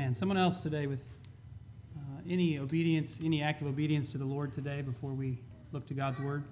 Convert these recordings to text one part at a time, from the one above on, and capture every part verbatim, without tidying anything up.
stand. Someone else today with uh, any obedience, any act of obedience to the Lord today before we look to God's Word?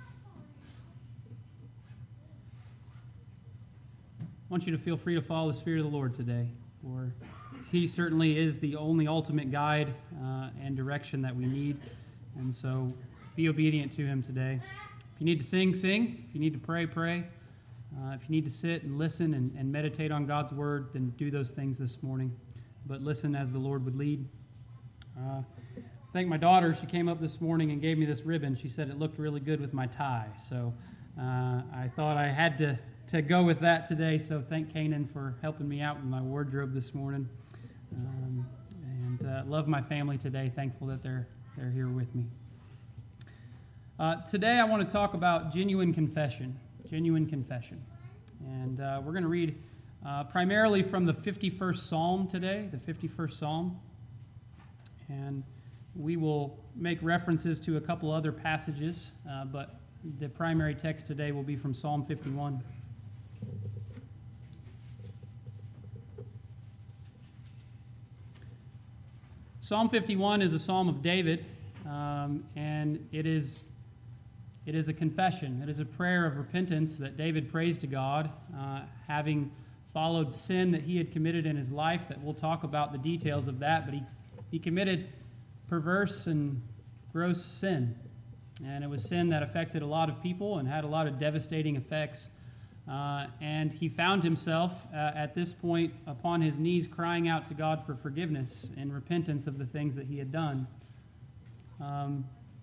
I want you to feel free to follow the Spirit of the Lord today, for He certainly is the only ultimate guide uh, and direction that we need. And so be obedient to Him today. If you need to sing, sing. If you need to pray, pray. Uh, if you need to sit and listen and, and meditate on God's Word, then do those things this morning. But listen as the Lord would lead. Uh, I thank my daughter. She came up this morning and gave me this ribbon. She said it looked really good with my tie. So uh, I thought I had to, to go with that today. So thank Canaan for helping me out with my wardrobe this morning. Um, and uh, love my family today. Thankful that they're, they're here with me. Uh, today I want to talk about genuine confession. Genuine confession. And uh, we're going to read uh, primarily from the fifty-first Psalm today, the fifty-first Psalm. And we will make references to a couple other passages, uh, but the primary text today will be from Psalm fifty-one. Psalm fifty-one is a psalm of David, um, and it is It is a confession. It is a prayer of repentance that David prays to God, uh, having followed sin that he had committed in his life, that we'll talk about the details of that, but he, he committed perverse and gross sin. And it was sin that affected a lot of people and had a lot of devastating effects. Uh, and he found himself uh, at this point upon his knees crying out to God for forgiveness and repentance of the things that he had done. Um,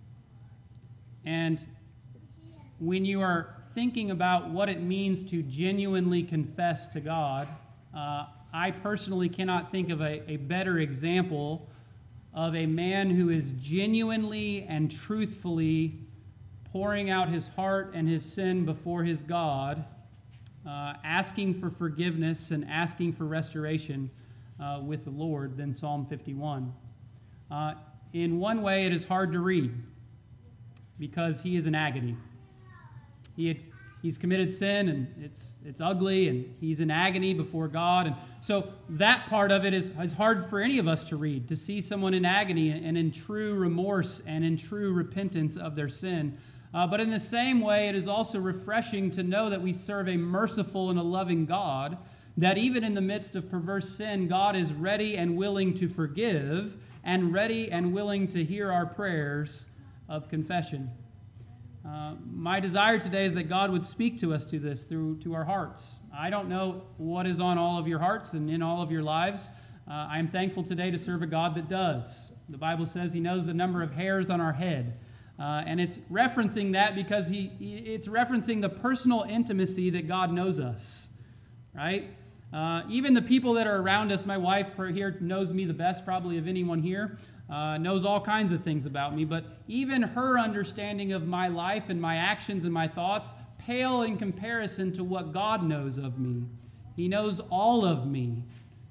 and when you are thinking about what it means to genuinely confess to God, uh, I personally cannot think of a, a better example of a man who is genuinely and truthfully pouring out his heart and his sin before his God, uh, asking for forgiveness and asking for restoration uh, with the Lord than Psalm fifty-one. Uh, in one way, it is hard to read because he is in agony. He had, he's committed sin, and it's it's ugly, and he's in agony before God. And so that part of it is, is hard for any of us to read, to see someone in agony and in true remorse and in true repentance of their sin. Uh, but in the same way, it is also refreshing to know that we serve a merciful and a loving God, that even in the midst of perverse sin, God is ready and willing to forgive and ready and willing to hear our prayers of confession. Uh, my desire today is that God would speak to us to this through to our hearts. I don't know what is on all of your hearts and in all of your lives. Uh, I am thankful today to serve a God that does. The Bible says He knows the number of hairs on our head. Uh, and it's referencing that because he, it's referencing the personal intimacy that God knows us, right? Uh, even the people that are around us, my wife here knows me the best probably of anyone here. Uh, knows all kinds of things about me, but even her understanding of my life and my actions and my thoughts pale in comparison to what God knows of me. He knows all of me.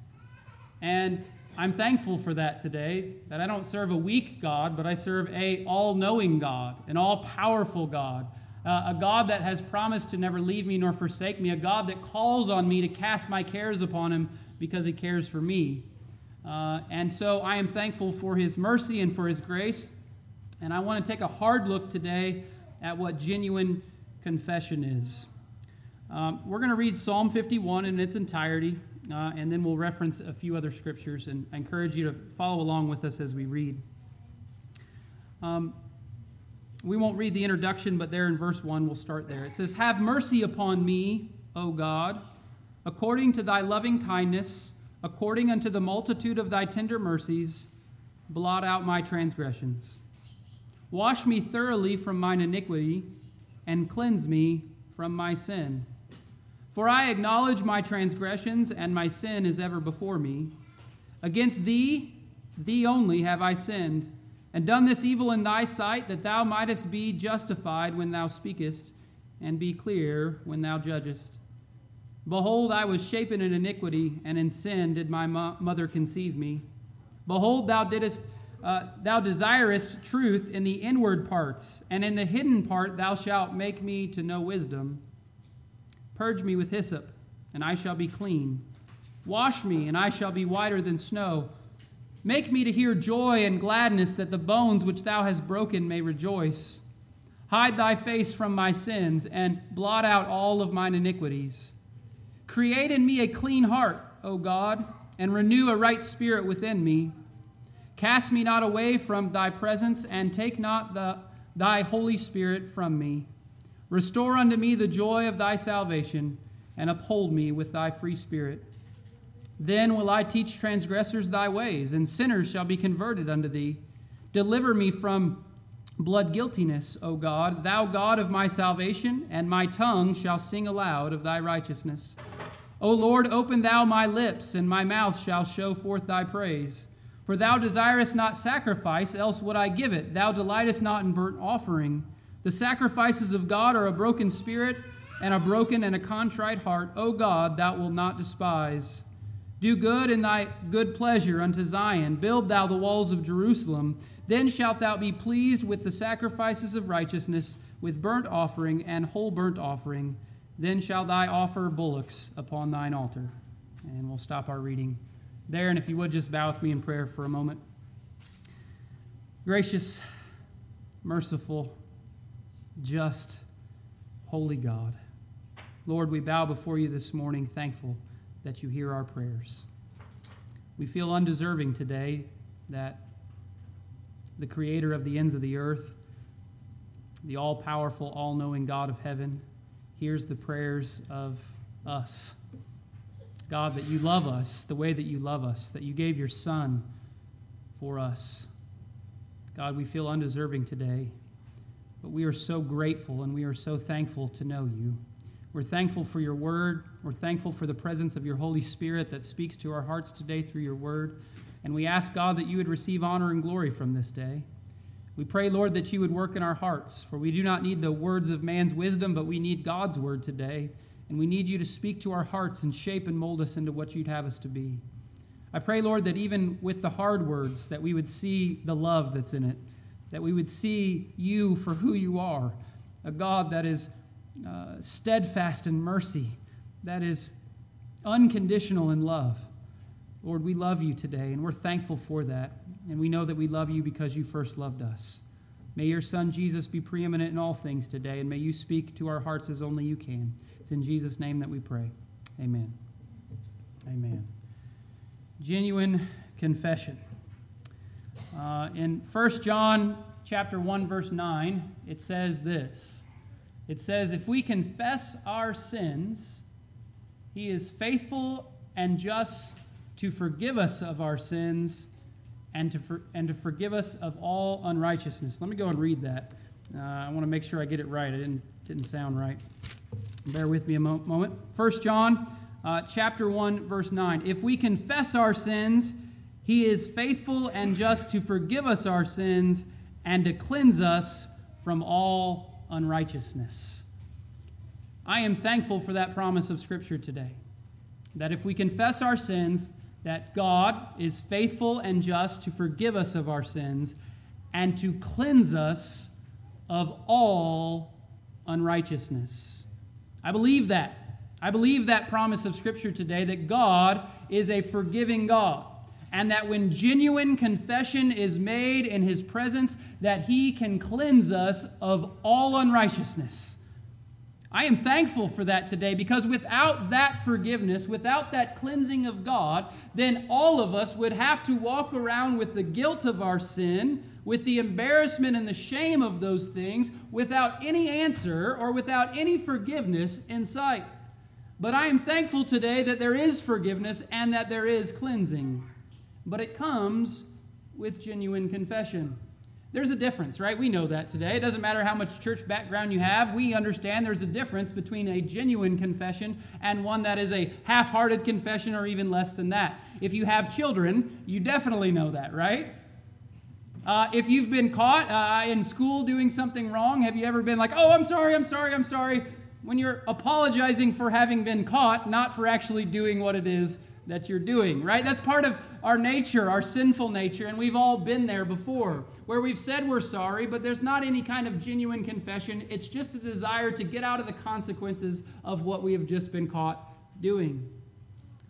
And I'm thankful for that today, that I don't serve a weak God, but I serve a all-knowing God, an all-powerful God, uh, a God that has promised to never leave me nor forsake me, a God that calls on me to cast my cares upon Him because He cares for me. Uh, and so I am thankful for His mercy and for His grace. And I want to take a hard look today at what genuine confession is. Um, we're going to read Psalm fifty-one in its entirety, uh, and then we'll reference a few other scriptures. And I encourage you to follow along with us as we read. Um, we won't read the introduction, but there in verse one, we'll start there. It says, "Have mercy upon me, O God, according to thy loving kindness, according unto the multitude of thy tender mercies, blot out my transgressions. Wash me thoroughly from mine iniquity, and cleanse me from my sin. For I acknowledge my transgressions, and my sin is ever before me. Against thee, thee only have I sinned, and done this evil in thy sight, that thou mightest be justified when thou speakest, and be clear when thou judgest. Behold, I was shapen in iniquity, and in sin did my mo- mother conceive me. Behold, thou didst, uh, thou desirest truth in the inward parts, and in the hidden part thou shalt make me to know wisdom. Purge me with hyssop, and I shall be clean. Wash me, and I shall be whiter than snow. Make me to hear joy and gladness, that the bones which thou hast broken may rejoice. Hide thy face from my sins, and blot out all of mine iniquities. Create in me a clean heart, O God, and renew a right spirit within me. Cast me not away from thy presence, and take not the, thy Holy Spirit from me. Restore unto me the joy of thy salvation, and uphold me with thy free spirit. Then will I teach transgressors thy ways, and sinners shall be converted unto thee. Deliver me from blood guiltiness, O God, thou God of my salvation, and my tongue shall sing aloud of thy righteousness. O Lord, open thou my lips, and my mouth shall show forth thy praise. For thou desirest not sacrifice, else would I give it. Thou delightest not in burnt offering. The sacrifices of God are a broken spirit, and a broken and a contrite heart. O God, thou wilt not despise. Do good in thy good pleasure unto Zion. Build thou the walls of Jerusalem. Then shalt thou be pleased with the sacrifices of righteousness, with burnt offering and whole burnt offering. Then shalt thou offer bullocks upon thine altar. And we'll stop our reading there. And if you would just bow with me in prayer for a moment. Gracious, merciful, just, holy God. Lord, we bow before you this morning, thankful that you hear our prayers. We feel undeserving today that the creator of the ends of the earth, the all-powerful, all-knowing God of heaven, hears the prayers of us. God, that you love us the way that you love us, that you gave your Son for us. God, we feel undeserving today, but we are so grateful and we are so thankful to know you. We're thankful for your word. We're thankful for the presence of your Holy Spirit that speaks to our hearts today through your word. And we ask, God, that you would receive honor and glory from this day. We pray, Lord, that you would work in our hearts, for we do not need the words of man's wisdom, but we need God's word today. And we need you to speak to our hearts and shape and mold us into what you'd have us to be. I pray, Lord, that even with the hard words, that we would see the love that's in it, that we would see you for who you are, a God that is uh, steadfast in mercy, that is unconditional in love. Lord, we love you today, and we're thankful for that. And we know that we love you because you first loved us. May your Son, Jesus, be preeminent in all things today, and may you speak to our hearts as only you can. It's in Jesus' name that we pray. Amen. Amen. Genuine confession. Uh, in First John chapter one, verse nine, it says this. It says, if we confess our sins, he is faithful and just to forgive us of our sins and to for, and to forgive us of all unrighteousness. Let me go and read that. Uh, I want to make sure I get it right. It didn't, didn't sound right. Bear with me a mo- moment. First John uh, chapter one, verse nine. If we confess our sins, he is faithful and just to forgive us our sins and to cleanse us from all unrighteousness. I am thankful for that promise of Scripture today, that if we confess our sins, that God is faithful and just to forgive us of our sins and to cleanse us of all unrighteousness. I believe that. I believe that promise of Scripture today, that God is a forgiving God, and that when genuine confession is made in his presence, that he can cleanse us of all unrighteousness. I am thankful for that today, because without that forgiveness, without that cleansing of God, then all of us would have to walk around with the guilt of our sin, with the embarrassment and the shame of those things, without any answer or without any forgiveness in sight. But I am thankful today that there is forgiveness and that there is cleansing. But it comes with genuine confession. There's a difference, right? We know that today. It doesn't matter how much church background you have. We understand there's a difference between a genuine confession and one that is a half-hearted confession or even less than that. If you have children, you definitely know that, right? Uh, if you've been caught uh, in school doing something wrong, have you ever been like, oh, I'm sorry, I'm sorry, I'm sorry, when you're apologizing for having been caught, not for actually doing what it is that you're doing, right? That's part of our nature, our sinful nature, and we've all been there before, where we've said we're sorry, but there's not any kind of genuine confession. It's just a desire to get out of the consequences of what we have just been caught doing.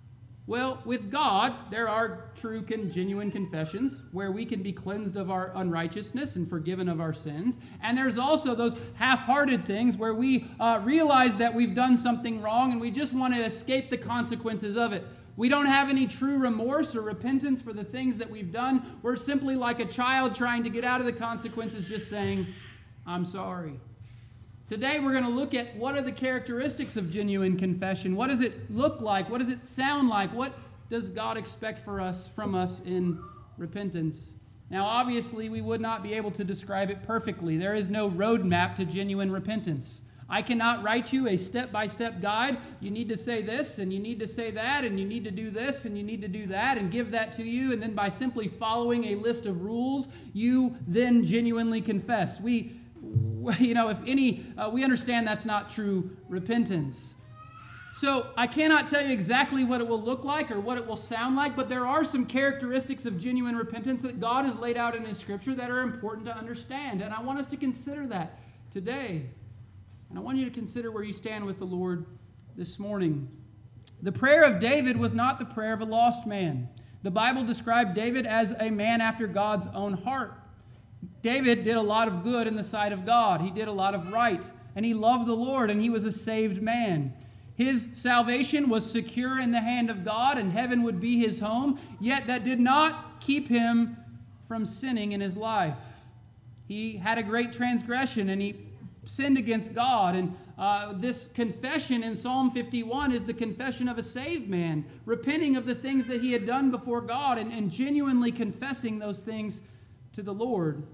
Well, with God, there are true and genuine confessions where we can be cleansed of our unrighteousness and forgiven of our sins. And there's also those half-hearted things where we uh, realize that we've done something wrong and we just want to escape the consequences of it. We don't have any true remorse or repentance for the things that we've done. We're simply like a child trying to get out of the consequences, just saying, I'm sorry. Today we're going to look at what are the characteristics of genuine confession. What does it look like? What does it sound like? What does God expect for us from us in repentance? Now, obviously, we would not be able to describe it perfectly. There is no roadmap to genuine repentance. I cannot write you a step-by-step guide. You need to say this, and you need to say that, and you need to do this, and you need to do that, and give that to you. And then by simply following a list of rules, you then genuinely confess. We You know, if any, uh, we understand that's not true repentance. So I cannot tell you exactly what it will look like or what it will sound like, but there are some characteristics of genuine repentance that God has laid out in His Scripture that are important to understand. And I want us to consider that today. And I want you to consider where you stand with the Lord this morning. The prayer of David was not the prayer of a lost man. The Bible described David as a man after God's own heart. David did a lot of good in the sight of God. He did a lot of right, and he loved the Lord, and he was a saved man. His salvation was secure in the hand of God, and heaven would be his home, yet that did not keep him from sinning in his life. He had a great transgression, and he sinned against God, and uh, this confession in Psalm fifty-one is the confession of a saved man, repenting of the things that he had done before God and, and genuinely confessing those things to the Lord.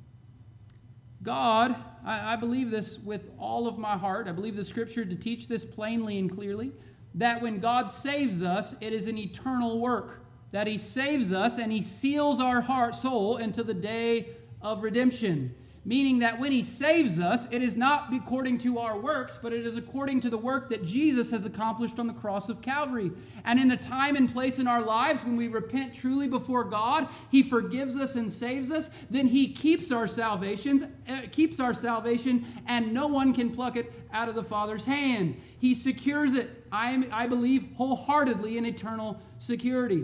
God, I, I believe this with all of my heart. I believe the Scripture to teach this plainly and clearly, that when God saves us, it is an eternal work. That He saves us and He seals our heart, soul into the day of redemption. Meaning that when He saves us, it is not according to our works, but it is according to the work that Jesus has accomplished on the cross of Calvary. And in a time and place in our lives when we repent truly before God, He forgives us and saves us. Then He keeps our salvations, uh, keeps our salvation, and no one can pluck it out of the Father's hand. He secures it, I, I believe, wholeheartedly in eternal security.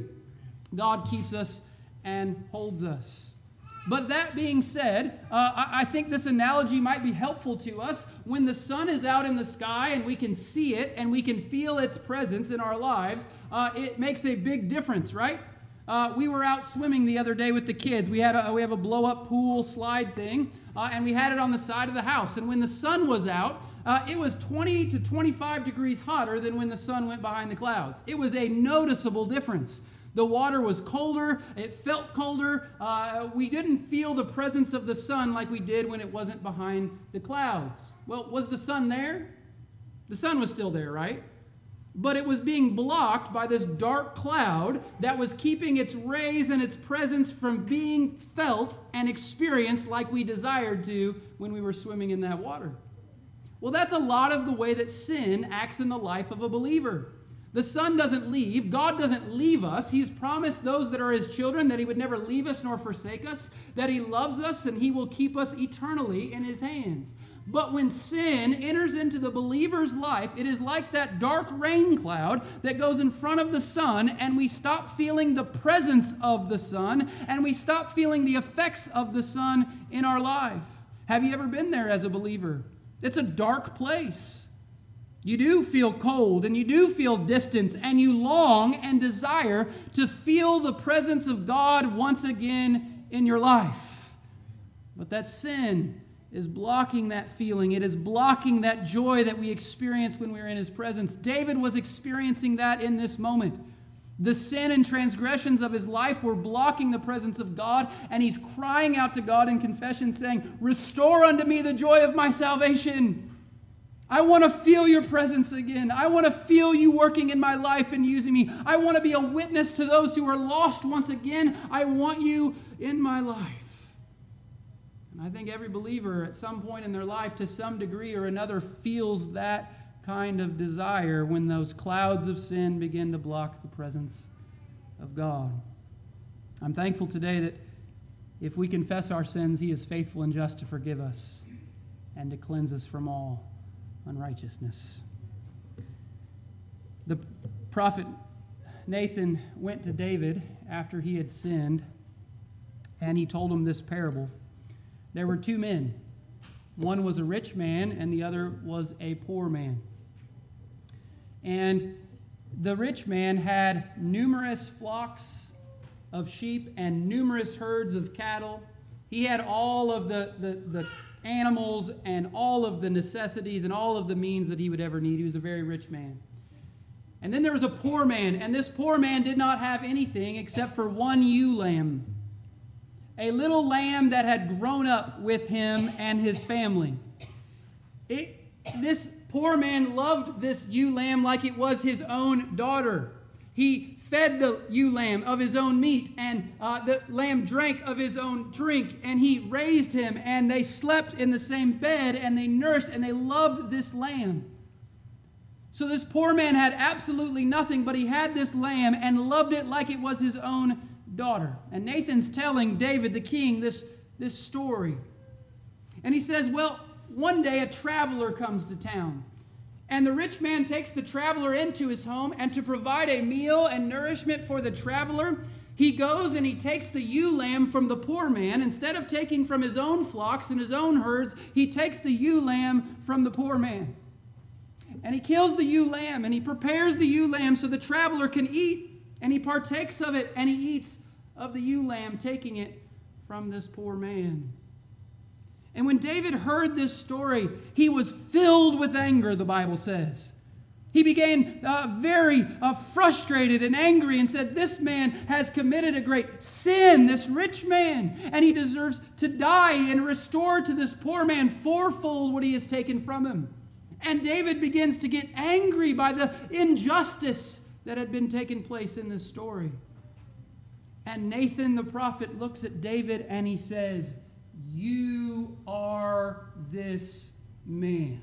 God keeps us and holds us. But that being said, uh, I, I think this analogy might be helpful to us. When the sun is out in the sky and we can see it and we can feel its presence in our lives, uh, it makes a big difference, right? Uh, we were out swimming the other day with the kids. We had a, we have a blow-up pool slide thing, uh, and we had it on the side of the house. And when the sun was out, uh, it was twenty to twenty-five degrees hotter than when the sun went behind the clouds. It was a noticeable difference. The water was colder. It felt colder. Uh, we didn't feel the presence of the sun like we did when it wasn't behind the clouds. Well, was the sun there? The sun was still there, right? But it was being blocked by this dark cloud that was keeping its rays and its presence from being felt and experienced like we desired to when we were swimming in that water. Well, that's a lot of the way that sin acts in the life of a believer. The sun doesn't leave. God doesn't leave us. He's promised those that are His children that He would never leave us nor forsake us, that He loves us and He will keep us eternally in His hands. But when sin enters into the believer's life, it is like that dark rain cloud that goes in front of the sun, and we stop feeling the presence of the sun, and we stop feeling the effects of the sun in our life. Have you ever been there as a believer? It's a dark place. You do feel cold, and you do feel distance, and you long and desire to feel the presence of God once again in your life. But that sin is blocking that feeling. It is blocking that joy that we experience when we're in His presence. David was experiencing that in this moment. The sin and transgressions of his life were blocking the presence of God, and he's crying out to God in confession, saying, "Restore unto me the joy of my salvation." I want to feel your presence again. I want to feel you working in my life and using me. I want to be a witness to those who are lost once again. I want you in my life. And I think every believer at some point in their life, to some degree or another, feels that kind of desire when those clouds of sin begin to block the presence of God. I'm thankful today that if we confess our sins, He is faithful and just to forgive us and to cleanse us from all unrighteousness. The prophet Nathan went to David after he had sinned, and he told him this parable. There were two men. One was a rich man, and the other was a poor man. And the rich man had numerous flocks of sheep and numerous herds of cattle. He had all of the, the, the animals and all of the necessities and all of the means that he would ever need. He was a very rich man. And then there was a poor man, and this poor man did not have anything except for one ewe lamb, a little lamb that had grown up with him and his family. It, this poor man loved this ewe lamb like it was his own daughter. He fed the ewe lamb of his own meat, and uh, the lamb drank of his own drink, and he raised him, and they slept in the same bed, and they nursed, and they loved this lamb. So this poor man had absolutely nothing, but he had this lamb and loved it like it was his own daughter. And Nathan's telling David, the king, this, this story. And he says, well, one day a traveler comes to town. And the rich man takes the traveler into his home, and to provide a meal and nourishment for the traveler, he goes and he takes the ewe lamb from the poor man. Instead of taking from his own flocks and his own herds, he takes the ewe lamb from the poor man. And he kills the ewe lamb, and he prepares the ewe lamb so the traveler can eat, and he partakes of it, and he eats of the ewe lamb, taking it from this poor man. And when David heard this story, he was filled with anger, the Bible says. He began uh, very uh, frustrated and angry and said, this man has committed a great sin, this rich man, and he deserves to die and restore to this poor man fourfold what he has taken from him. And David begins to get angry by the injustice that had been taking place in this story. And Nathan the prophet looks at David and he says, you are this man.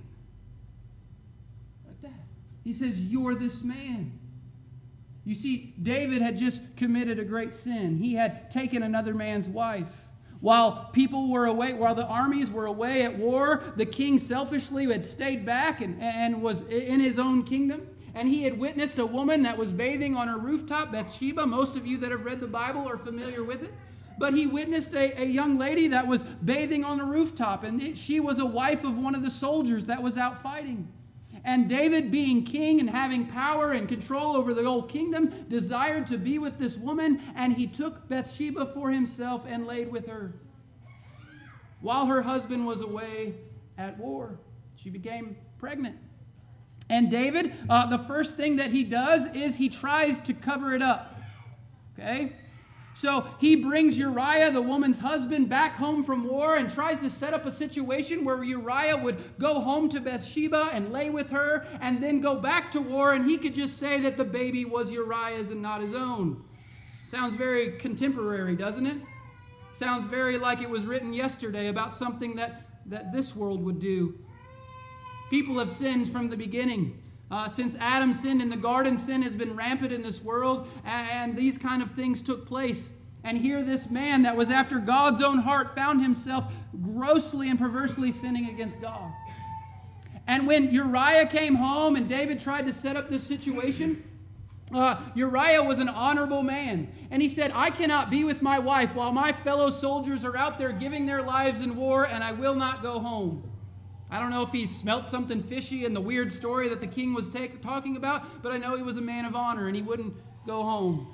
Like that. He says, you're this man. You see, David had just committed a great sin. He had taken another man's wife. While people were away, while the armies were away at war, the king selfishly had stayed back and, and was in his own kingdom. And he had witnessed a woman that was bathing on her rooftop, Bathsheba. Most of you that have read the Bible are familiar with it. But he witnessed a, a young lady that was bathing on a rooftop, and it, she was a wife of one of the soldiers that was out fighting. And David, being king and having power and control over the whole kingdom, desired to be with this woman, and he took Bathsheba for himself and laid with her. While her husband was away at war, she became pregnant. And David, uh, the first thing that he does is he tries to cover it up. Okay? So he brings Uriah, the woman's husband, back home from war and tries to set up a situation where Uriah would go home to Bathsheba and lay with her and then go back to war, and he could just say that the baby was Uriah's and not his own. Sounds very contemporary, doesn't it? Sounds very like it was written yesterday about something that, that this world would do. People have sinned from the beginning. Uh, since Adam sinned in the garden, sin has been rampant in this world, and, and these kind of things took place. And here this man that was after God's own heart found himself grossly and perversely sinning against God. And when Uriah came home and David tried to set up this situation, uh, Uriah was an honorable man. And he said, I cannot be with my wife while my fellow soldiers are out there giving their lives in war, and I will not go home. I don't know if he smelt something fishy in the weird story that the king was take, talking about, but I know he was a man of honor and he wouldn't go home.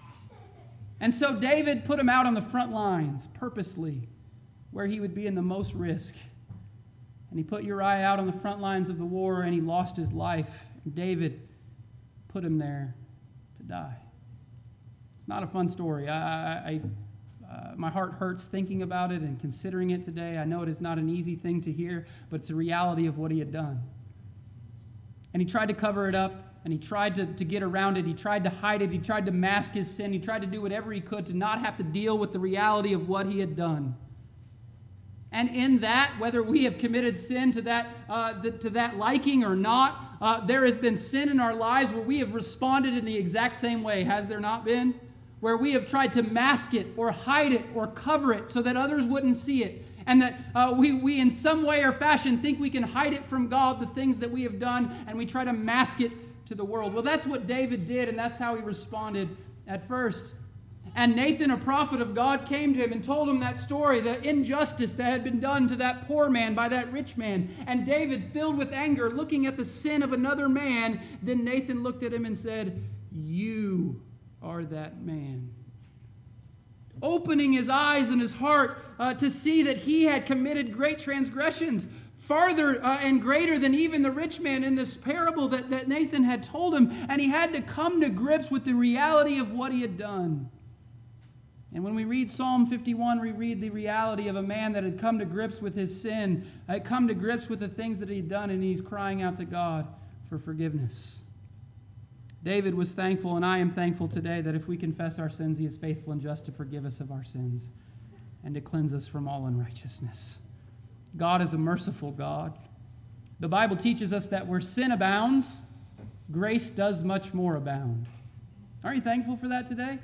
And so David put him out on the front lines purposely, where he would be in the most risk. And he put Uriah out on the front lines of the war, and he lost his life. And David put him there to die. It's not a fun story. I... I Uh, my heart hurts thinking about it and considering it today. I know it is not an easy thing to hear, but it's a reality of what he had done. And he tried to cover it up, and he tried to, to get around it. He tried to hide it. He tried to mask his sin. He tried to do whatever he could to not have to deal with the reality of what he had done. And in that, whether we have committed sin to that, uh, the, to that liking or not, uh, there has been sin in our lives where we have responded in the exact same way. Has there not been? Where we have tried to mask it or hide it or cover it so that others wouldn't see it. And that uh, we, we in some way or fashion think we can hide it from God, the things that we have done, and we try to mask it to the world. Well, that's what David did, and that's how he responded at first. And Nathan, a prophet of God, came to him and told him that story, the injustice that had been done to that poor man by that rich man. And David, filled with anger, looking at the sin of another man, then Nathan looked at him and said, "You are that man." Opening his eyes and his heart uh, to see that he had committed great transgressions, farther uh, and greater than even the rich man in this parable that, that Nathan had told him. And he had to come to grips with the reality of what he had done. And when we read Psalm fifty-one, we read the reality of a man that had come to grips with his sin, had come to grips with the things that he had done, and he's crying out to God for forgiveness. David was thankful, and I am thankful today that if we confess our sins, he is faithful and just to forgive us of our sins and to cleanse us from all unrighteousness. God is a merciful God. The Bible teaches us that where sin abounds, grace does much more abound. Aren't you thankful for that today?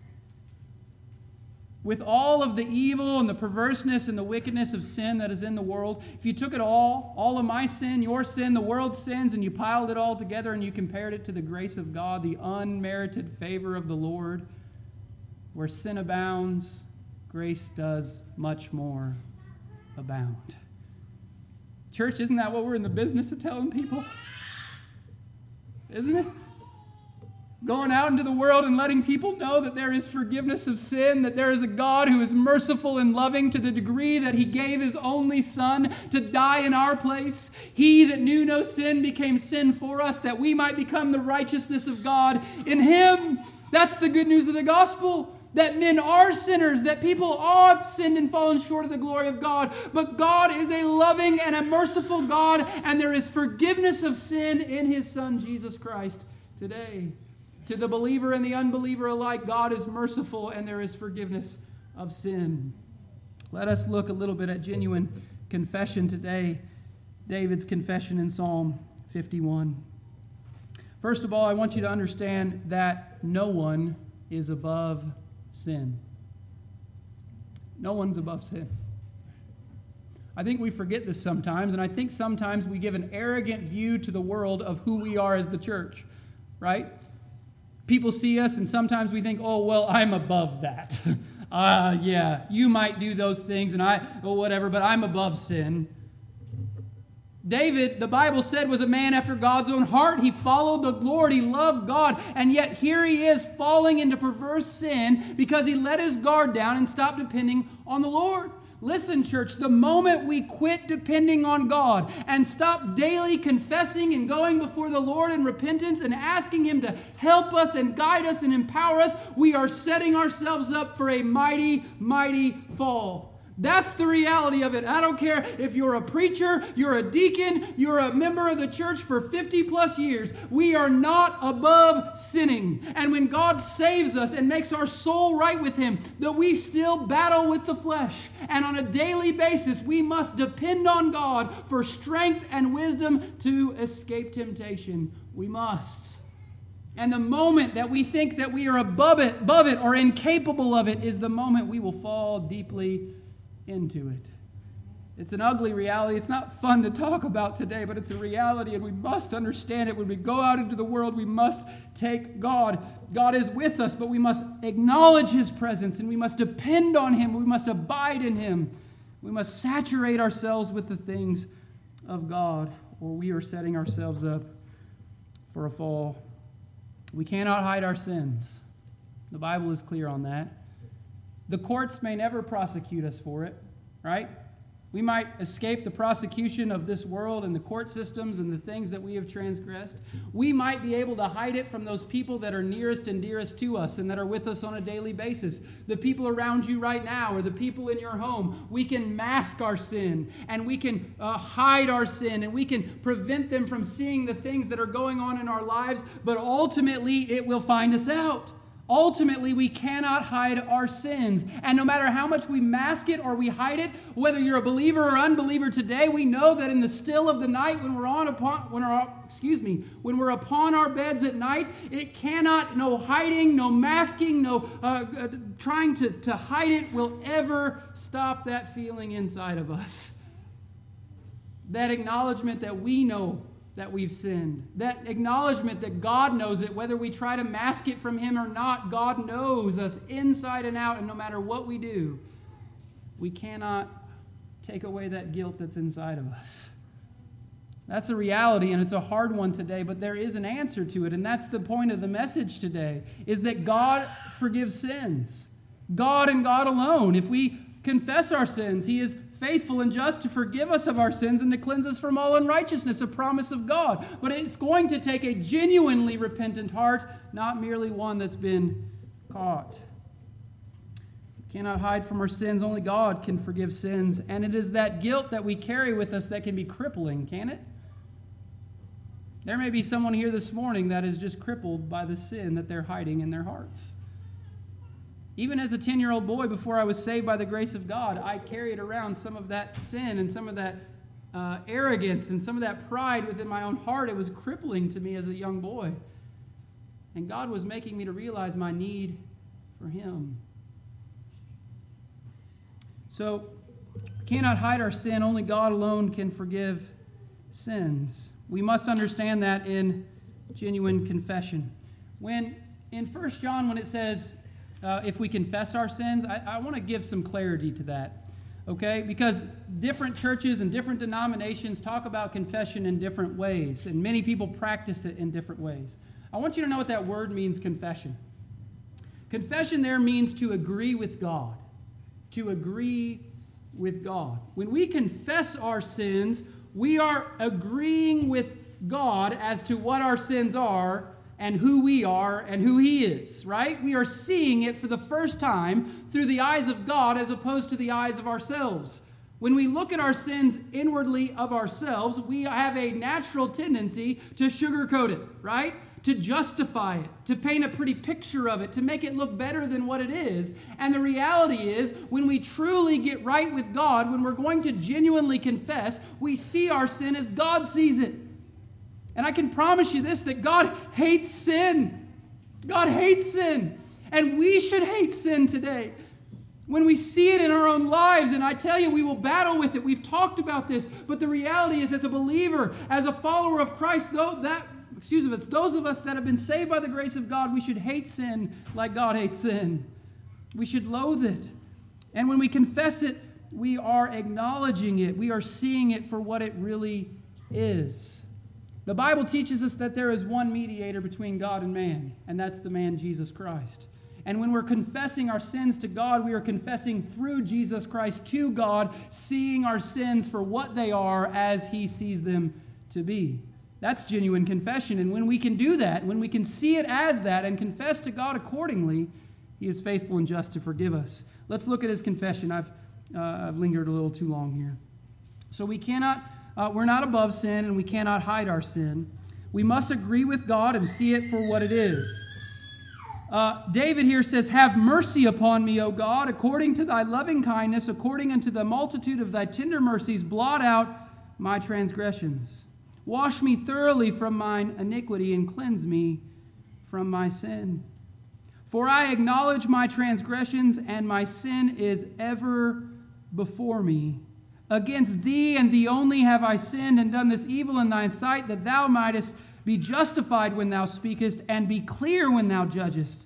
With all of the evil and the perverseness and the wickedness of sin that is in the world, if you took it all, all of my sin, your sin, the world's sins, and you piled it all together and you compared it to the grace of God, the unmerited favor of the Lord, where sin abounds, grace does much more abound. Church, isn't that what we're in the business of telling people? Isn't it? Going out into the world and letting people know that there is forgiveness of sin, that there is a God who is merciful and loving to the degree that he gave his only Son to die in our place. He that knew no sin became sin for us, that we might become the righteousness of God in him. That's the good news of the gospel. That men are sinners, that people have sinned and fallen short of the glory of God. But God is a loving and a merciful God, and there is forgiveness of sin in his Son, Jesus Christ, today. To the believer and the unbeliever alike, God is merciful and there is forgiveness of sin. Let us look a little bit at genuine confession today. David's confession in Psalm fifty-one. First of all, I want you to understand that no one is above sin. No one's above sin. I think we forget this sometimes, and I think sometimes we give an arrogant view to the world of who we are as the church, right? People see us, and sometimes we think, oh, well, I'm above that. uh, yeah, you might do those things, and I, or whatever, but I'm above sin. David, the Bible said, was a man after God's own heart. He followed the Lord. He loved God. And yet here he is falling into perverse sin because he let his guard down and stopped depending on the Lord. Listen, church, the moment we quit depending on God and stop daily confessing and going before the Lord in repentance and asking him to help us and guide us and empower us, we are setting ourselves up for a mighty, mighty fall. That's the reality of it. I don't care if you're a preacher, you're a deacon, you're a member of the church for fifty plus years. We are not above sinning. And when God saves us and makes our soul right with him, that we still battle with the flesh. And on a daily basis, we must depend on God for strength and wisdom to escape temptation. We must. And the moment that we think that we are above it, above it or incapable of it is the moment we will fall deeply into it. It's an ugly reality. It's not fun to talk about today, but it's a reality, and we must understand it. When we go out into the world, we must take God. God is with us, but we must acknowledge his presence, and we must depend on him. We must abide in him. We must saturate ourselves with the things of God, or we are setting ourselves up for a fall. We cannot hide our sins. The Bible is clear on that. The courts may never prosecute us for it, right? We might escape the prosecution of this world and the court systems and the things that we have transgressed. We might be able to hide it from those people that are nearest and dearest to us and that are with us on a daily basis. The people around you right now or the people in your home. We can mask our sin and we can uh, hide our sin and we can prevent them from seeing the things that are going on in our lives, but ultimately it will find us out. Ultimately, we cannot hide our sins. And no matter how much we mask it or we hide it, whether you're a believer or unbeliever today, we know that in the still of the night, when we're on upon, when we're, excuse me, when we're upon our beds at night, it cannot, no hiding, no masking, no uh, uh, trying to, to hide it will ever stop that feeling inside of us. That acknowledgement that we know that we've sinned. That acknowledgement that God knows it, whether we try to mask it from Him or not, God knows us inside and out, and no matter what we do, we cannot take away that guilt that's inside of us. That's a reality, and it's a hard one today, but there is an answer to it, and that's the point of the message today, is that God forgives sins. God and God alone. If we confess our sins, He is faithful and just to forgive us of our sins and to cleanse us from all unrighteousness, a promise of God. But it's going to take a genuinely repentant heart, not merely one that's been caught. We cannot hide from our sins. Only God can forgive sins, and it is that guilt that we carry with us that can be crippling, can it? There may be someone here this morning that is just crippled by the sin that they're hiding in their hearts. Even as a ten-year-old boy, before I was saved by the grace of God, I carried around some of that sin and some of that uh, arrogance and some of that pride within my own heart. It was crippling to me as a young boy. And God was making me to realize my need for Him. So, we cannot hide our sin. Only God alone can forgive sins. We must understand that in genuine confession. When in First John, when it says, uh, if we confess our sins, I, I want to give some clarity to that, okay? Because different churches and different denominations talk about confession in different ways, and many people practice it in different ways. I want you to know what that word means, confession. Confession there means to agree with God, to agree with God. When we confess our sins, we are agreeing with God as to what our sins are and who we are and who He is, right? We are seeing it for the first time through the eyes of God as opposed to the eyes of ourselves. When we look at our sins inwardly of ourselves, we have a natural tendency to sugarcoat it, right? To justify it, to paint a pretty picture of it, to make it look better than what it is. And the reality is, when we truly get right with God, when we're going to genuinely confess, we see our sin as God sees it. And I can promise you this, that God hates sin. God hates sin. And we should hate sin today. When we see it in our own lives, and I tell you, we will battle with it. We've talked about this. But the reality is, as a believer, as a follower of Christ, though that Excuse me, it's those of us that have been saved by the grace of God, we should hate sin like God hates sin. We should loathe it. And when we confess it, we are acknowledging it. We are seeing it for what it really is. The Bible teaches us that there is one mediator between God and man, and that's the man Jesus Christ. And when we're confessing our sins to God, we are confessing through Jesus Christ to God, seeing our sins for what they are as He sees them to be. That's genuine confession. And when we can do that, when we can see it as that and confess to God accordingly, He is faithful and just to forgive us. Let's look at His confession. I've, uh, I've lingered a little too long here. So we cannot, uh, we're not above sin, and we cannot hide our sin. We must agree with God and see it for what it is. Uh, David here says, "Have mercy upon me, O God, according to Thy loving kindness, according unto the multitude of Thy tender mercies, blot out my transgressions. Wash me thoroughly from mine iniquity and cleanse me from my sin. For I acknowledge my transgressions, and my sin is ever before me. Against Thee and Thee only have I sinned and done this evil in Thine sight, that Thou mightest be justified when Thou speakest and be clear when Thou judgest."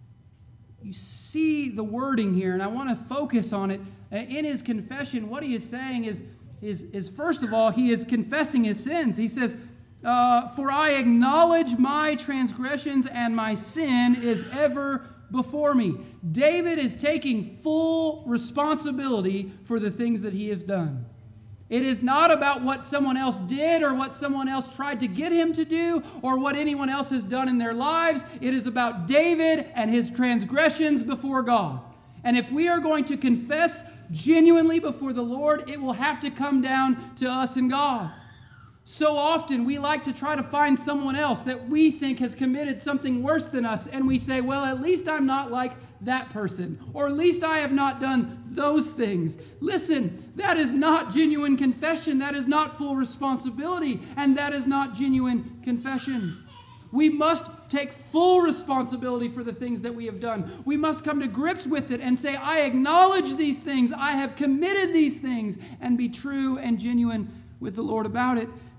You see the wording here, and I want to focus on it. In his confession, what he is saying is, Is, is first of all, he is confessing his sins. He says, uh, "For I acknowledge my transgressions, and my sin is ever before me." David is taking full responsibility for the things that he has done. It is not about what someone else did or what someone else tried to get him to do or what anyone else has done in their lives. It is about David and his transgressions before God. And if we are going to confess genuinely before the Lord, it will have to come down to us and God. So often we like to try to find someone else that we think has committed something worse than us, and we say, well, at least I'm not like that person, or at least I have not done those things. Listen, that is not genuine confession. That is not full responsibility, and that is not genuine confession. We must take full responsibility for the things that we have done. We must come to grips with it and say, I acknowledge these things. I have committed these things, and be true and genuine with the Lord about it.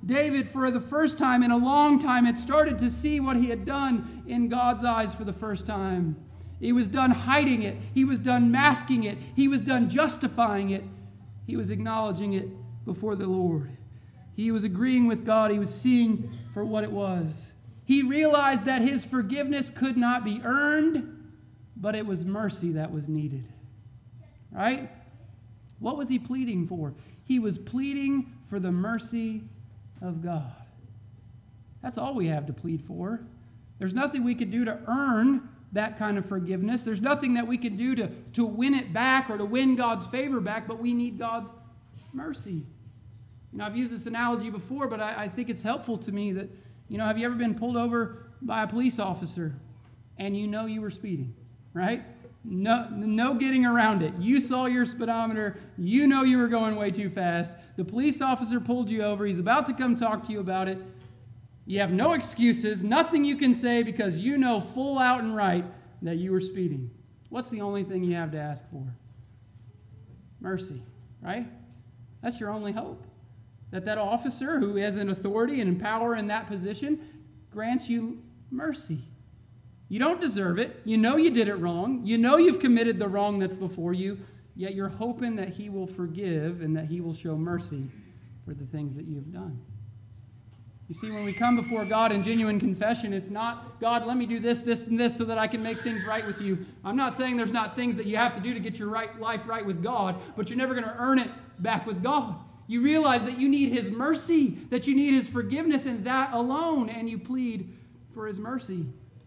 David, for the first time in a long time, had started to see what he had done in God's eyes for the first time. He was done hiding it. He was done masking it. He was done justifying it. He was acknowledging it before the Lord. He was agreeing with God. He was seeing for what it was. He realized that his forgiveness could not be earned, but it was mercy that was needed. Right? What was he pleading for? He was pleading for the mercy of God. That's all we have to plead for. There's nothing we could do to earn that kind of forgiveness. There's nothing that we could do to, to win it back or to win God's favor back, but we need God's mercy. You know, I've used this analogy before, but I, I think it's helpful to me that, you know, have you ever been pulled over by a police officer and you know you were speeding, right? No, no getting around it. You saw your speedometer. You know you were going way too fast. The police officer pulled you over. He's about to come talk to you about it. You have no excuses, nothing you can say because you know full out and right that you were speeding. What's the only thing you have to ask for? Mercy, right? That's your only hope. That that officer who has an authority and power in that position grants you mercy. You don't deserve it. You know you did it wrong. You know you've committed the wrong that's before you, yet you're hoping that he will forgive and that he will show mercy for the things that you've done. You see, when we come before God in genuine confession, it's not, God, let me do this, this, and this so that I can make things right with you. I'm not saying there's not things that you have to do to get your right life right with God, but you're never going to earn it back with God. You realize that you need his mercy, that you need his forgiveness, and that alone, and you plead for his mercy.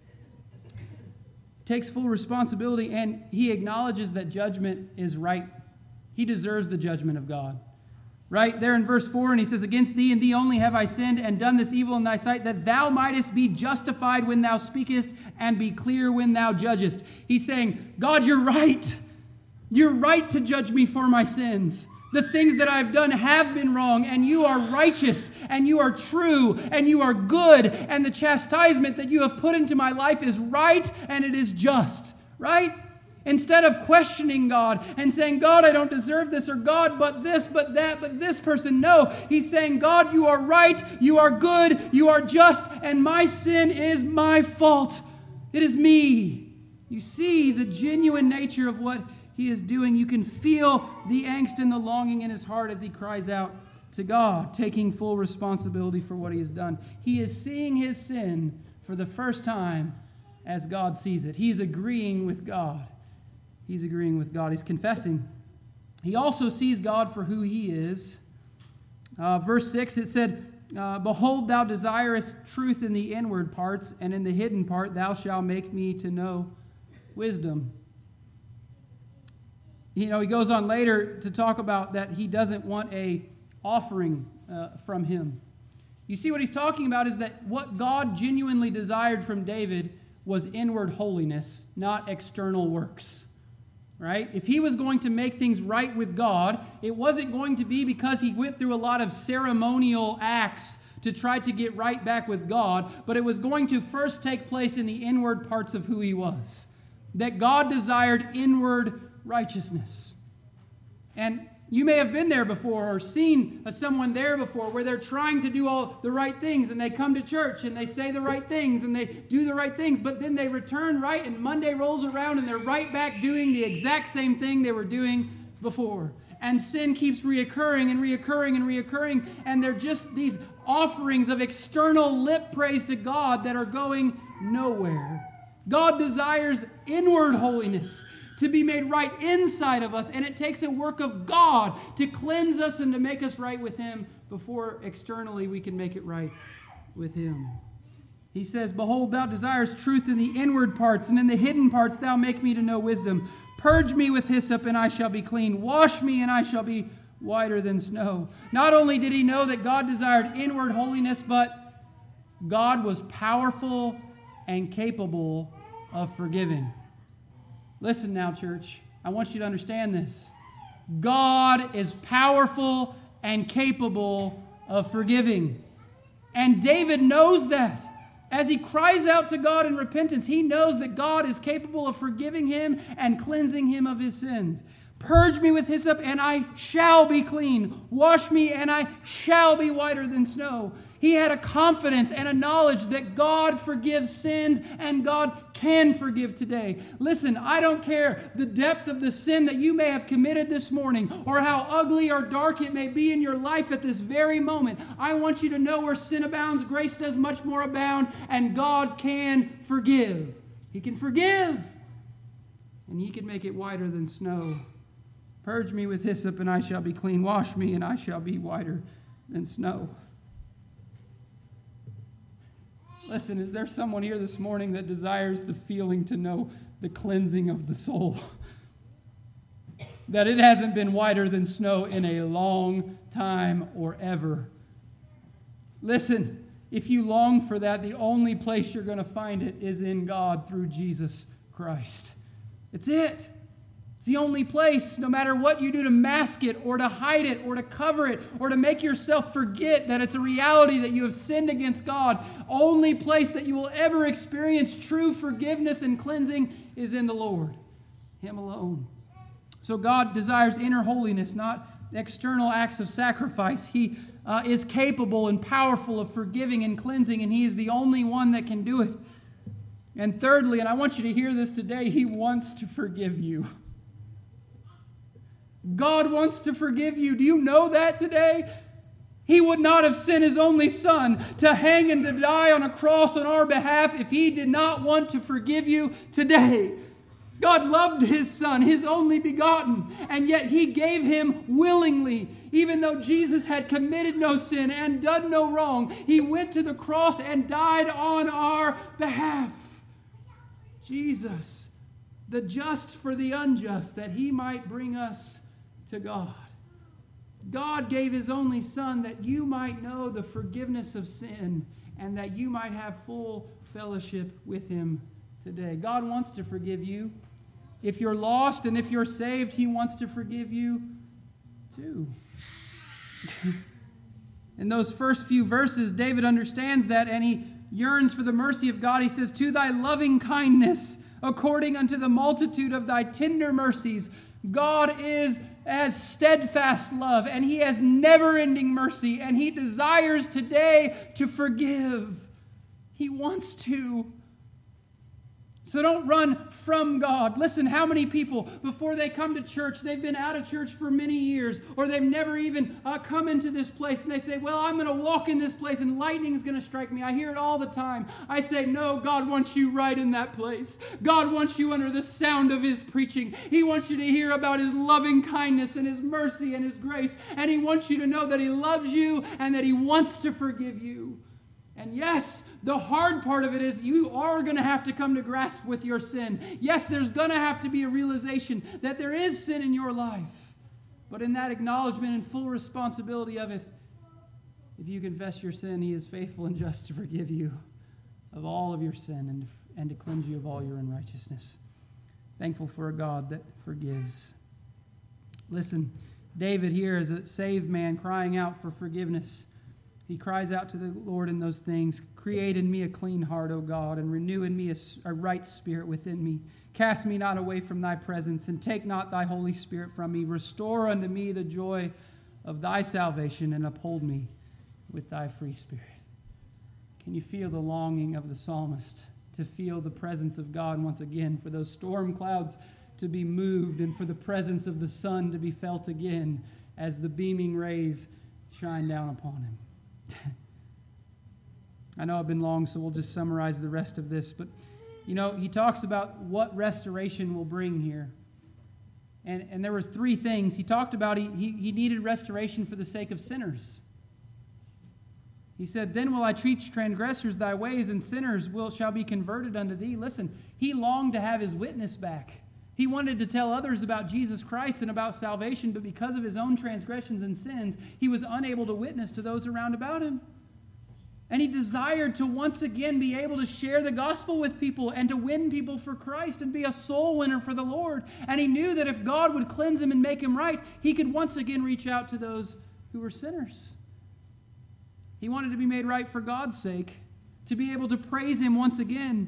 Takes full responsibility, and he acknowledges that judgment is right. He deserves the judgment of God. Right there in verse four, and he says, against thee and thee only have I sinned and done this evil in thy sight, that thou mightest be justified when thou speakest and be clear when thou judgest. He's saying, God, you're right. You're right to judge me for my sins. The things that I've done have been wrong, and you are righteous, and you are true, and you are good, and the chastisement that you have put into my life is right, and it is just, right? Instead of questioning God and saying, God, I don't deserve this, or God, but this, but that, but this person. No, he's saying, God, you are right, you are good, you are just, and my sin is my fault. It is me. You see the genuine nature of what he is doing. You can feel the angst and the longing in his heart as he cries out to God, taking full responsibility for what he has done. He is seeing his sin for the first time as God sees it. He's agreeing with God. He's agreeing with God. He's confessing. He also sees God for who he is. Uh, verse six, it said, uh, Behold, thou desirest truth in the inward parts, and in the hidden part thou shalt make me to know wisdom. You know, he goes on later to talk about that he doesn't want a offering uh, from him. You see, what he's talking about is that what God genuinely desired from David was inward holiness, not external works. Right? If he was going to make things right with God, it wasn't going to be because he went through a lot of ceremonial acts to try to get right back with God, but it was going to first take place in the inward parts of who he was. That God desired inward righteousness. And you may have been there before or seen someone there before where they're trying to do all the right things, and they come to church and they say the right things and they do the right things, but then they return right and Monday rolls around and they're right back doing the exact same thing they were doing before. And sin keeps reoccurring and reoccurring and reoccurring, and they're just these offerings of external lip praise to God that are going nowhere. God desires inward holiness to be made right inside of us, and it takes a work of God to cleanse us and to make us right with him before externally we can make it right with him. He says, Behold, thou desirest truth in the inward parts, and in the hidden parts thou make me to know wisdom. Purge me with hyssop, and I shall be clean. Wash me, and I shall be whiter than snow. Not only did he know that God desired inward holiness, but God was powerful and capable of forgiving. Listen now, church. I want you to understand this. God is powerful and capable of forgiving. And David knows that. As he cries out to God in repentance, he knows that God is capable of forgiving him and cleansing him of his sins. Purge me with hyssop, and I shall be clean. Wash me, and I shall be whiter than snow. He had a confidence and a knowledge that God forgives sins, and God can forgive today. Listen, I don't care the depth of the sin that you may have committed this morning, or how ugly or dark it may be in your life at this very moment. I want you to know where sin abounds, grace does much more abound, and God can forgive. He can forgive, and He can make it whiter than snow. Purge me with hyssop, and I shall be clean. Wash me, and I shall be whiter than snow. Listen, is there someone here this morning that desires the feeling to know the cleansing of the soul? That it hasn't been whiter than snow in a long time or ever. Listen, if you long for that, the only place you're going to find it is in God through Jesus Christ. It's it. It's the only place, no matter what you do to mask it or to hide it or to cover it or to make yourself forget that it's a reality that you have sinned against God. Only place that you will ever experience true forgiveness and cleansing is in the Lord, Him alone. So God desires inner holiness, not external acts of sacrifice. He uh, is capable and powerful of forgiving and cleansing, and He is the only one that can do it. And thirdly, and I want you to hear this today, He wants to forgive you. God wants to forgive you. Do you know that today? He would not have sent His only Son to hang and to die on a cross on our behalf if He did not want to forgive you today. God loved His Son, His only begotten, and yet He gave Him willingly. Even though Jesus had committed no sin and done no wrong, He went to the cross and died on our behalf. Jesus, the just for the unjust, that He might bring us to God. God gave His only Son that you might know the forgiveness of sin and that you might have full fellowship with Him today. God wants to forgive you. If you're lost and if you're saved, He wants to forgive you too. In those first few verses, David understands that, and he yearns for the mercy of God. He says, "To thy loving kindness, according unto the multitude of thy tender mercies." God is as steadfast love, and He has never-ending mercy, and He desires today to forgive. He wants to. So don't run from God. Listen, how many people, before they come to church, they've been out of church for many years, or they've never even uh, come into this place, and they say, well, I'm going to walk in this place, and lightning is going to strike me. I hear it all the time. I say, no, God wants you right in that place. God wants you under the sound of His preaching. He wants you to hear about His loving kindness and His mercy and His grace, and He wants you to know that He loves you and that He wants to forgive you. And yes, the hard part of it is you are going to have to come to grasp with your sin. Yes, there's going to have to be a realization that there is sin in your life. But in that acknowledgement and full responsibility of it, if you confess your sin, He is faithful and just to forgive you of all of your sin and, and to cleanse you of all your unrighteousness. Thankful for a God that forgives. Listen, David here is a saved man crying out for forgiveness. He cries out to the Lord in those things. Create in me a clean heart, O God, and renew in me a, a right spirit within me. Cast me not away from Thy presence, and take not Thy Holy Spirit from me. Restore unto me the joy of Thy salvation, and uphold me with Thy free spirit. Can you feel the longing of the psalmist to feel the presence of God once again, for those storm clouds to be moved, and for the presence of the sun to be felt again as the beaming rays shine down upon Him? I know I've been long, so we'll just summarize the rest of this. But, you know, he talks about what restoration will bring here. And, and there was three things. He talked about he, he, he needed restoration for the sake of sinners. He said, then will I teach transgressors thy ways, and sinners will shall be converted unto thee. Listen, he longed to have his witness back. He wanted to tell others about Jesus Christ and about salvation, but because of his own transgressions and sins, he was unable to witness to those around about him. And he desired to once again be able to share the gospel with people and to win people for Christ and be a soul winner for the Lord. And he knew that if God would cleanse him and make him right, he could once again reach out to those who were sinners. He wanted to be made right for God's sake, to be able to praise him once again.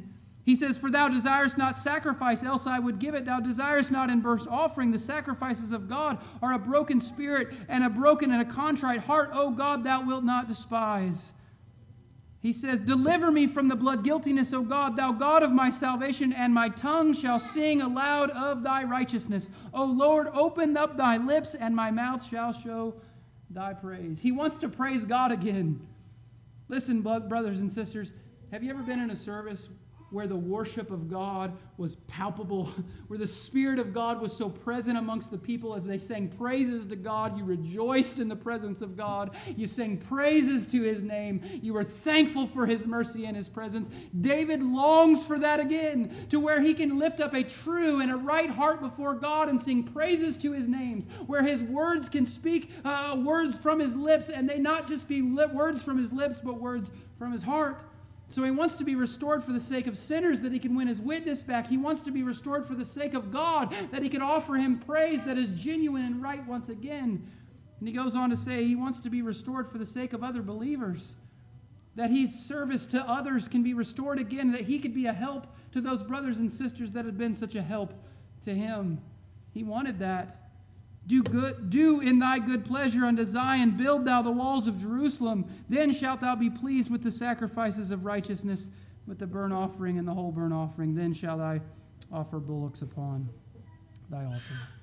He says, "For thou desirest not sacrifice, else I would give it. Thou desirest not in burnt offering. The sacrifices of God are a broken spirit and a broken and a contrite heart. O God, thou wilt not despise." He says, "Deliver me from the blood guiltiness, O God, thou God of my salvation, and my tongue shall sing aloud of thy righteousness. O Lord, open up thy lips, and my mouth shall show thy praise." He wants to praise God again. Listen, brothers and sisters, have you ever been in a service where the worship of God was palpable, where the Spirit of God was so present amongst the people as they sang praises to God? You rejoiced in the presence of God. You sang praises to His name. You were thankful for His mercy and His presence. David longs for that again, to where he can lift up a true and a right heart before God and sing praises to His names, where His words can speak uh, words from His lips, and they not just be li- words from His lips, but words from His heart. So he wants to be restored for the sake of sinners, that he can win his witness back. He wants to be restored for the sake of God, that he can offer Him praise that is genuine and right once again. And he goes on to say he wants to be restored for the sake of other believers, that his service to others can be restored again, that he could be a help to those brothers and sisters that had been such a help to him. He wanted that. Do good, do in thy good pleasure unto Zion, build thou the walls of Jerusalem. Then shalt thou be pleased with the sacrifices of righteousness, with the burnt offering and the whole burnt offering. Then shall I offer bullocks upon thy altar.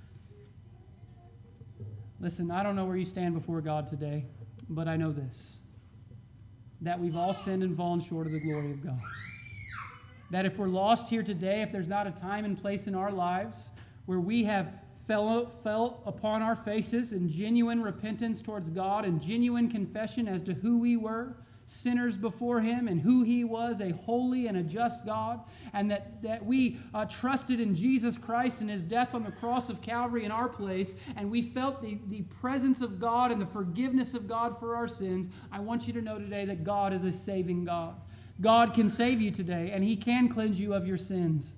Listen, I don't know where you stand before God today, but I know this, that we've all sinned and fallen short of the glory of God. That if we're lost here today, if there's not a time and place in our lives where we have Fell, fell upon our faces in genuine repentance towards God and genuine confession as to who we were, sinners before Him, and who He was, a holy and a just God, and that, that we uh, trusted in Jesus Christ and His death on the cross of Calvary in our place, and we felt the, the presence of God and the forgiveness of God for our sins. I want you to know today that God is a saving God. God can save you today, and He can cleanse you of your sins.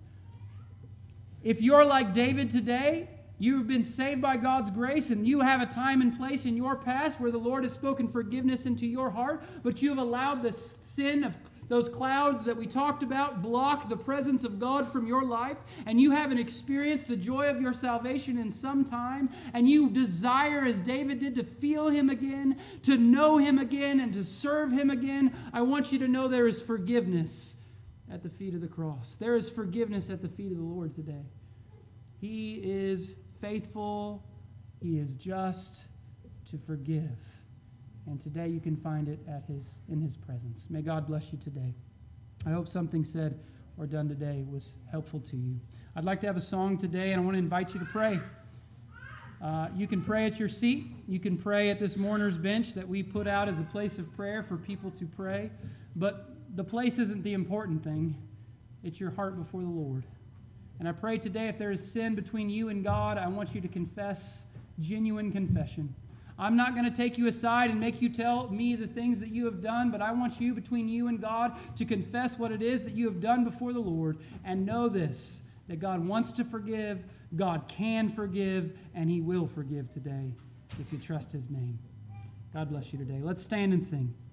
If you're like David today, you've been saved by God's grace, and you have a time and place in your past where the Lord has spoken forgiveness into your heart, but you have allowed the sin of those clouds that we talked about block the presence of God from your life, and you haven't experienced the joy of your salvation in some time, and you desire, as David did, to feel Him again, to know Him again, and to serve Him again. I want you to know there is forgiveness at the feet of the cross. There is forgiveness at the feet of the Lord today. He is faithful, He is just to forgive. And today you can find it at his in His presence. May God bless you today. I hope something said or done today was helpful to you. I'd like to have a song today, and I want to invite you to pray. Uh, you can pray at your seat. You can pray at this mourner's bench that we put out as a place of prayer for people to pray. But the place isn't the important thing. It's your heart before the Lord. And I pray today, if there is sin between you and God, I want you to confess genuine confession. I'm not going to take you aside and make you tell me the things that you have done, but I want you, between you and God, to confess what it is that you have done before the Lord, and know this, that God wants to forgive, God can forgive, and He will forgive today if you trust His name. God bless you today. Let's stand and sing.